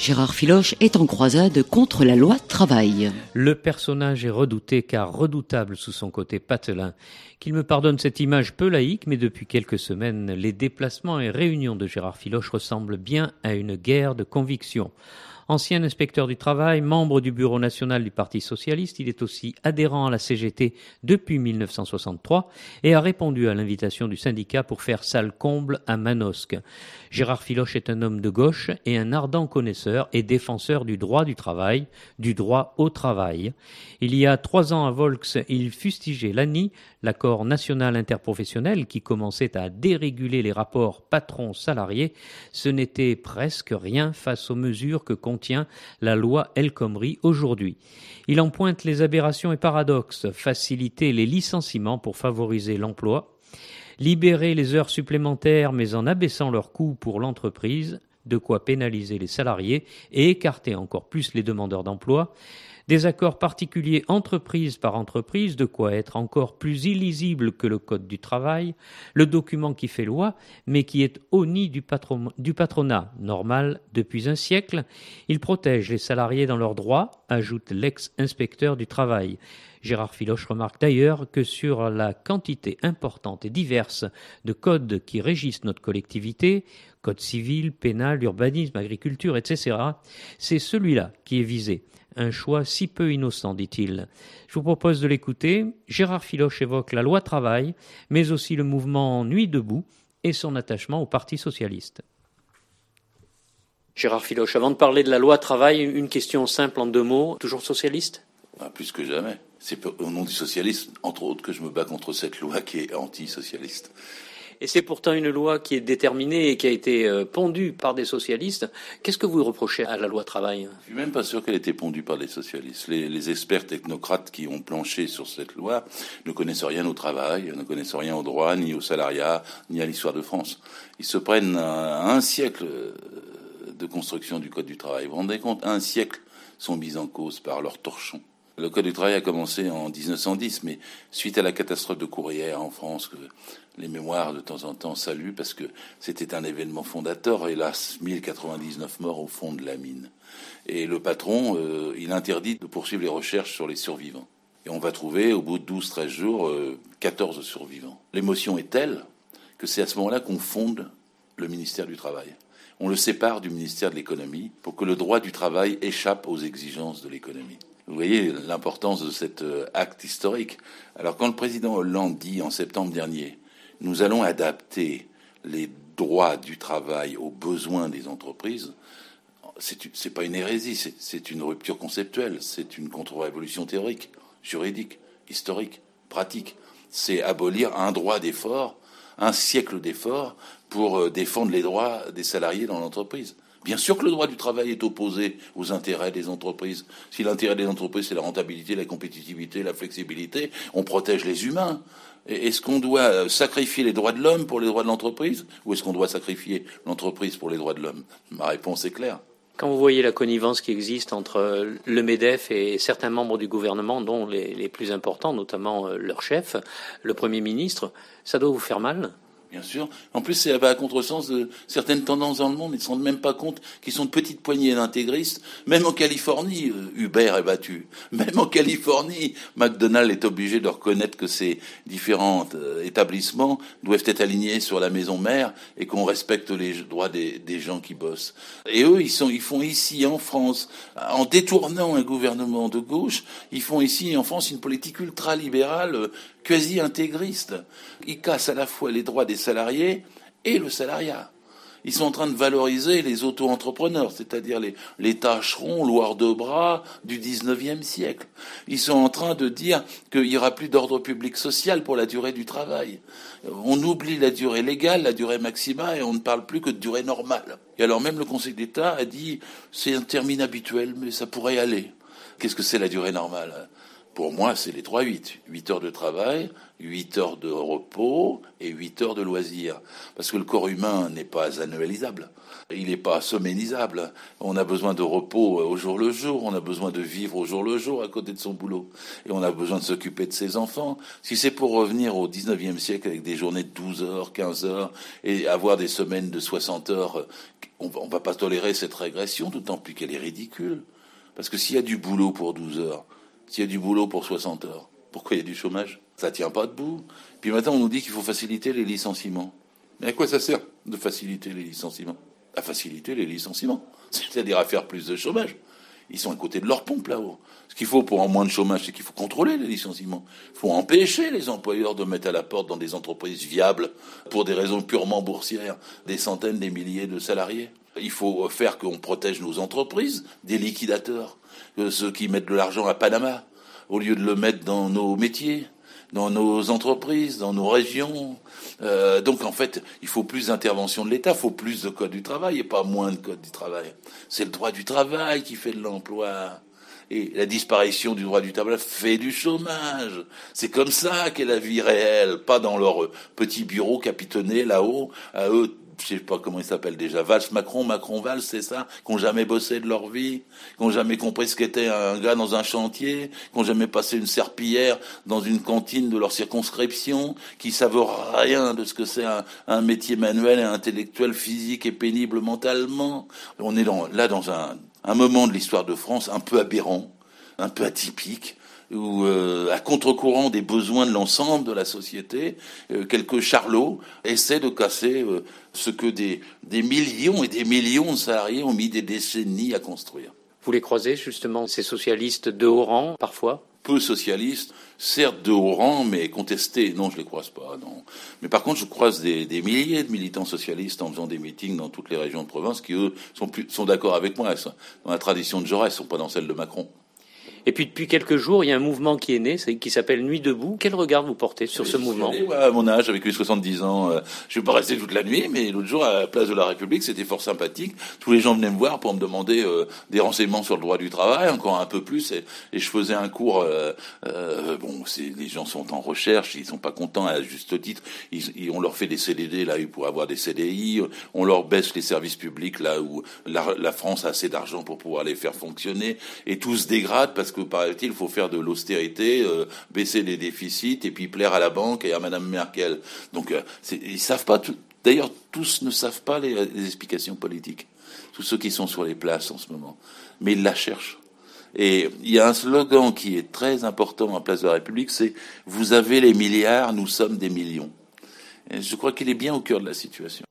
Gérard Filoche est en croisade contre la loi travail. Le personnage est redouté car redoutable sous son côté patelin. Qu'il me pardonne cette image peu laïque, mais depuis quelques semaines, les déplacements et réunions de Gérard Filoche ressemblent bien à une guerre de convictions. Ancien inspecteur du travail, membre du bureau national du Parti socialiste, il est aussi adhérent à la CGT depuis 1963 et a répondu à l'invitation du syndicat pour faire salle comble à Manosque. Gérard Filoche est un homme de gauche et un ardent connaisseur et défenseur du droit du travail, du droit au travail. Il y a 3 ans à Volx, il fustigeait l'ANI, l'accord national interprofessionnel qui commençait à déréguler les rapports patron-salarié. Ce n'était presque rien face aux mesures que contient la loi El Khomri aujourd'hui. Il en pointe les aberrations et paradoxes, faciliter les licenciements pour favoriser l'emploi, libérer les heures supplémentaires mais en abaissant leurs coûts pour l'entreprise, de quoi pénaliser les salariés et écarter encore plus les demandeurs d'emploi, des accords particuliers entreprise par entreprise, de quoi être encore plus illisible que le Code du travail, le document qui fait loi, mais qui est au nid du patronat, normal depuis un siècle. Il protège les salariés dans leurs droits, ajoute l'ex-inspecteur du travail. Gérard Filoche remarque d'ailleurs que sur la quantité importante et diverse de codes qui régissent notre collectivité, code civil, pénal, urbanisme, agriculture, etc., c'est celui-là qui est visé. Un choix si peu innocent, dit-il. Je vous propose de l'écouter. Gérard Filoche évoque la loi travail, mais aussi le mouvement Nuit debout et son attachement au Parti socialiste. Gérard Filoche, avant de parler de la loi travail, une question simple en 2 mots. Toujours socialiste ? Plus que jamais. C'est au nom du socialisme, entre autres, que je me bats contre cette loi qui est anti-socialiste. Et c'est pourtant une loi qui est déterminée et qui a été pondue par des socialistes. Qu'est-ce que vous reprochez à la loi travail ? Je suis même pas sûr qu'elle ait été pondue par des socialistes. Les experts technocrates qui ont planché sur cette loi ne connaissent rien au travail, ne connaissent rien au droit, ni au salariat, ni à l'histoire de France. Ils se prennent à un siècle de construction du Code du travail. Vous vous rendez compte ? Un siècle sont mis en cause par leurs torchons. Le Code du travail a commencé en 1910, mais suite à la catastrophe de Courrières en France, que les mémoires de temps en temps saluent, parce que c'était un événement fondateur, hélas, 1099 morts au fond de la mine. Et le patron, il interdit de poursuivre les recherches sur les survivants. Et on va trouver, au bout de 12-13 jours, 14 survivants. L'émotion est telle que c'est à ce moment-là qu'on fonde le ministère du Travail. On le sépare du ministère de l'Économie pour que le droit du travail échappe aux exigences de l'économie. Vous voyez l'importance de cet acte historique. Alors quand le président Hollande dit en septembre dernier « Nous allons adapter les droits du travail aux besoins des entreprises », c'est pas une hérésie, c'est une rupture conceptuelle, c'est une contre-révolution théorique, juridique, historique, pratique. C'est abolir un droit d'effort, un siècle d'effort pour défendre les droits des salariés dans l'entreprise. Bien sûr que le droit du travail est opposé aux intérêts des entreprises. Si l'intérêt des entreprises, c'est la rentabilité, la compétitivité, la flexibilité, on protège les humains. Est-ce qu'on doit sacrifier les droits de l'homme pour les droits de l'entreprise ? Ou est-ce qu'on doit sacrifier l'entreprise pour les droits de l'homme ? Ma réponse est claire. Quand vous voyez la connivence qui existe entre le MEDEF et certains membres du gouvernement, dont les plus importants, notamment leur chef, le Premier ministre, ça doit vous faire mal ? Bien sûr. En plus, ça va à contresens de certaines tendances dans le monde. Ils ne se rendent même pas compte qu'ils sont de petites poignées d'intégristes. Même en Californie, Uber est battu. Même en Californie, McDonald's est obligé de reconnaître que ces différents établissements doivent être alignés sur la maison mère et qu'on respecte les droits des gens qui bossent. Et eux, ils font ici, en France, en détournant un gouvernement de gauche, ils font ici, en France, une politique ultra-libérale, quasi-intégriste. Ils cassent à la fois les droits des salariés et le salariat. Ils sont en train de valoriser les auto-entrepreneurs, c'est-à-dire les tâcherons, loirs de bras du 19e siècle. Ils sont en train de dire qu'il n'y aura plus d'ordre public social pour la durée du travail. On oublie la durée légale, la durée maximale, et on ne parle plus que de durée normale. Et alors même le Conseil d'État a dit, c'est un terme inhabituel, mais ça pourrait aller. Qu'est-ce que c'est la durée normale ? Pour moi, c'est les 3-8. 8 heures de travail, 8 heures de repos et 8 heures de loisirs. Parce que le corps humain n'est pas annualisable. Il n'est pas somménisable. On a besoin de repos au jour le jour. On a besoin de vivre au jour le jour à côté de son boulot. Et on a besoin de s'occuper de ses enfants. Si c'est pour revenir au 19e siècle avec des journées de 12 heures, 15 heures et avoir des semaines de 60 heures, on va pas tolérer cette régression, d'autant plus qu'elle est ridicule. Parce que s'il y a du boulot pour 12 heures, s'il y a du boulot pour 60 heures, pourquoi il y a du chômage? Ça tient pas debout. Puis maintenant, on nous dit qu'il faut faciliter les licenciements. Mais à quoi ça sert de faciliter les licenciements? À faciliter les licenciements. C'est-à-dire à faire plus de chômage. Ils sont à côté de leur pompe là-haut. Ce qu'il faut pour en moins de chômage, c'est qu'il faut contrôler les licenciements. Il faut empêcher les employeurs de mettre à la porte dans des entreprises viables, pour des raisons purement boursières, des centaines, des milliers de salariés. Il faut faire qu'on protège nos entreprises des liquidateurs, ceux qui mettent de l'argent à Panama, au lieu de le mettre dans nos métiers, dans nos entreprises, dans nos régions. Donc en fait, il faut plus d'intervention de l'État, il faut plus de code du travail et pas moins de code du travail. C'est le droit du travail qui fait de l'emploi. Et la disparition du droit du travail fait du chômage. C'est comme ça qu'est la vie réelle, pas dans leur petit bureau capitonné là-haut, à eux, je sais pas comment ils s'appellent déjà, Valls-Macron, Macron-Valls, c'est ça, qui n'ont jamais bossé de leur vie, qui n'ont jamais compris ce qu'était un gars dans un chantier, qui n'ont jamais passé une serpillière dans une cantine de leur circonscription, qui savent rien de ce que c'est un métier manuel et intellectuel, physique et pénible mentalement. On est là dans un moment de l'histoire de France un peu aberrant, un peu atypique, où à contre-courant des besoins de l'ensemble de la société, quelques charlots essaient de casser ce que des millions et des millions de salariés ont mis des décennies à construire. Vous les croisez justement, ces socialistes de haut rang, parfois? Peu socialistes, certes de haut rang, mais contestés. Non, je les croise pas, non. Mais par contre, je croise des milliers de militants socialistes en faisant des meetings dans toutes les régions de province qui, eux, sont d'accord avec moi. Dans la tradition de Jaurès, ils sont pas dans celle de Macron. Et puis depuis quelques jours, il y a un mouvement qui est né, qui s'appelle Nuit debout. Quel regard vous portez sur ce mouvement? À mon âge, avec les 70 ans, je ne vais pas rester toute la nuit, mais l'autre jour, à la place de la République, c'était fort sympathique. Tous les gens venaient me voir pour me demander des renseignements sur le droit du travail, encore un peu plus, et je faisais un cours. Les gens sont en recherche, ils sont pas contents à juste titre. On leur fait des CDD là pour avoir des CDI, on leur baisse les services publics là où la France a assez d'argent pour pouvoir les faire fonctionner, et tout se dégrade parce que paraît-il, il faut faire de l'austérité, baisser les déficits et puis plaire à la banque et à Madame Merkel. Donc, ils savent pas tout. D'ailleurs, tous ne savent pas les explications politiques. Tous ceux qui sont sur les places en ce moment. Mais ils la cherchent. Et il y a un slogan qui est très important en place de la République, c'est « Vous avez les milliards, nous sommes des millions ». Et je crois qu'il est bien au cœur de la situation.